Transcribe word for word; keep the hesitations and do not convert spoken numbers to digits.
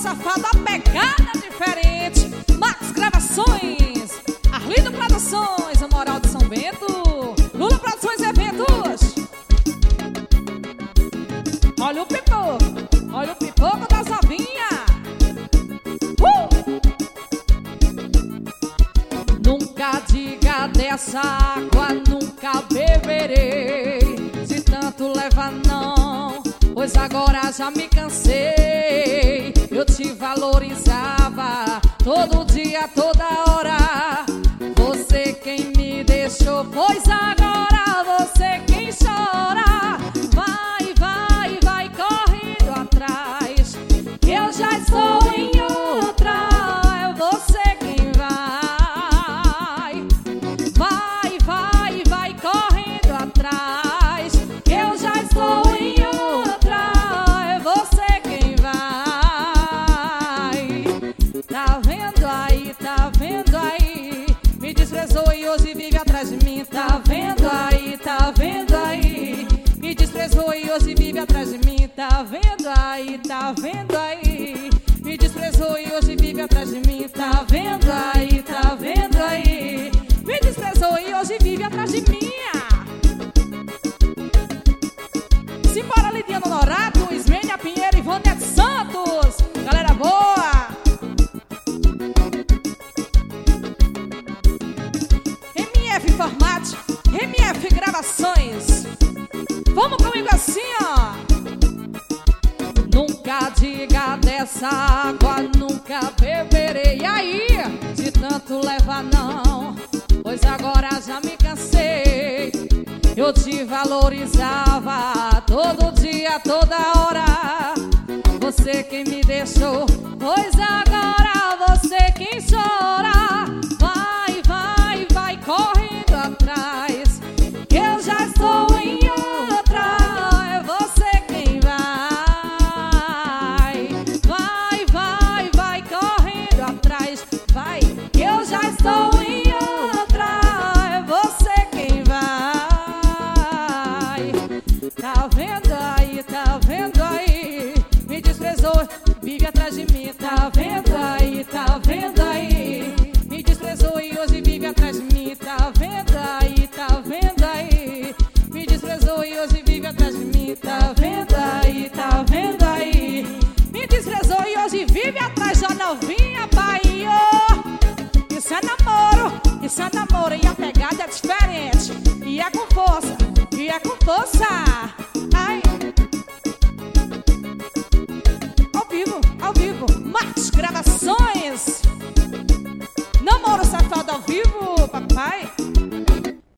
safado, a pegada diferente. Max Gravações, Arlindo Produções, a Moral de São Bento, Lula Produções Eventos. Olha o pipoco, olha o pipoco das novinhas. uh! Nunca diga dessa água, nunca beberei. Se tanto leva não, pois agora já me cansei. Eu te valorizava todo dia, toda hora. Você quem me deixou, pois agora você quem chora. Vai, vai, vai correndo atrás, que eu já estou em outra. É você quem vai. Vai, vai, vai correndo atrás, que eu já estou em outra. É você quem vai. Tá vendo aí, tá vendo aí, me desprezou e hoje vive atrás de mim. Tá vendo aí, tá vendo aí, me desprezou e hoje vive atrás de mim. Tá vendo aí, tá vendo aí, me desprezou e hoje vive atrás de mim. Tá vendo aí, tá vendo aí, me desprezou e hoje vive atrás de mim. Simbora, Lidiano Norato, Ismênia Pinheiro e Ivonete Santos. Galera boa. M F Informática, M F Gravações. Vamos comigo assim, ó. Nunca diga dessa água, nunca beberei. E aí, de tanto leva não, pois agora já me cansei. Eu te valorizava todo dia, toda hora. Você quem me deixou, pois agora você quem chora. Vai, vai, vai correndo atrás, que eu já estou em outra. É você quem vai. Vai, vai, vai correndo atrás. Vai, que eu já estou em outra. É você quem vai. Tá vendo aí, tá vendo aí, me desprezou, vive atrás de mim. Tá vendo aí, tá vendo aí, me desprezou e hoje vive atrás de mim. Tá vendo aí, tá vendo aí, me desprezou e hoje vive atrás de mim. Tá vendo aí, tá vendo aí, me desprezou e hoje vive atrás da novinha, pai. Oh, isso é namoro, isso é namoro, e a pegada é diferente, e é com força, e é com força. Ai, ao vivo, ao vivo.